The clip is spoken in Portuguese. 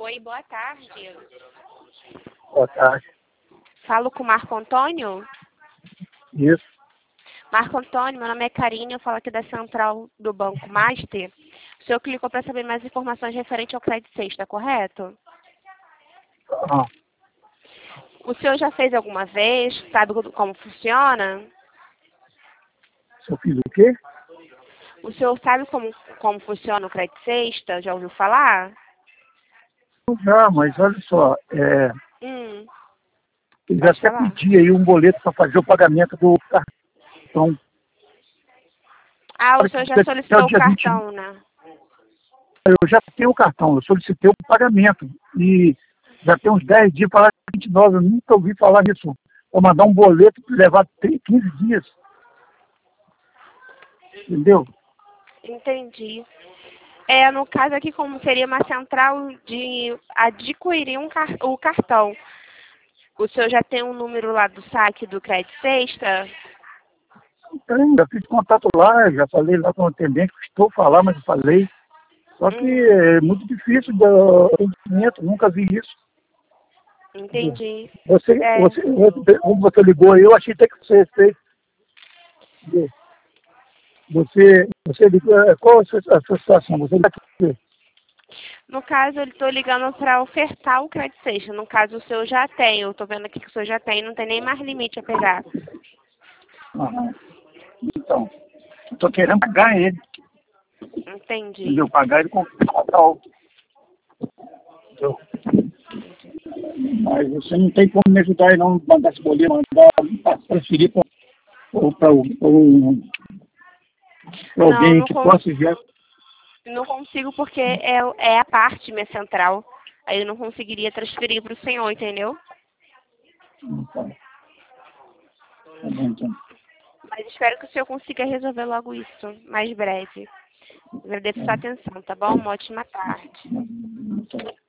Oi, boa tarde. Boa tarde. Falo com o Marco Antônio? Isso. Marco Antônio, meu nome é Karine, eu falo aqui da central do Banco Master. O senhor clicou para saber mais informações referente ao crédito sexta, correto? Ah, O senhor já fez alguma vez? Sabe como funciona? eu fiz o quê? O senhor sabe como funciona o crédito sexta? Já ouviu falar? Já, mas olha só, eu já Pode até falar. pedi aí um boleto para fazer o pagamento do cartão. Ah, o Para senhor que já até o solicitou o dia 20. cartão, né? Eu já tenho o cartão, eu solicitei o pagamento. E já tem uns 10 dias para 29, eu nunca ouvi falar nisso. Vou mandar um boleto para levar 15 dias. Entendeu? Entendi. No caso aqui, como seria uma central de adquirir o cartão. O senhor já tem um número lá do saque do crédito sexta? Então, já fiz contato lá, já falei lá com o atendente, estou falar, mas eu falei. Só que é muito difícil do atendimento, nunca vi isso. Entendi. Como você ligou aí, eu achei até que você fez. Você ligou, qual a sua situação? Você está aqui. No caso, eu estou ligando para ofertar o crédito sexta. No caso, o senhor já tem. Eu estou vendo aqui que o senhor já tem. Não tem nem mais limite a pegar. Aham. Então, eu estou querendo pagar ele, Entendi. entendeu? Pagar ele com o total. Entendeu? Mas você não tem como me ajudar aí não, mandar esse boleto, mandar transferir para Não, alguém que possa enviar. não consigo porque é a parte minha central. Aí eu não conseguiria transferir para o senhor, entendeu? Então, tá bom, então. Mas espero que o senhor consiga resolver logo isso, mais breve. Agradeço sua atenção, tá bom? Uma ótima tarde. Então.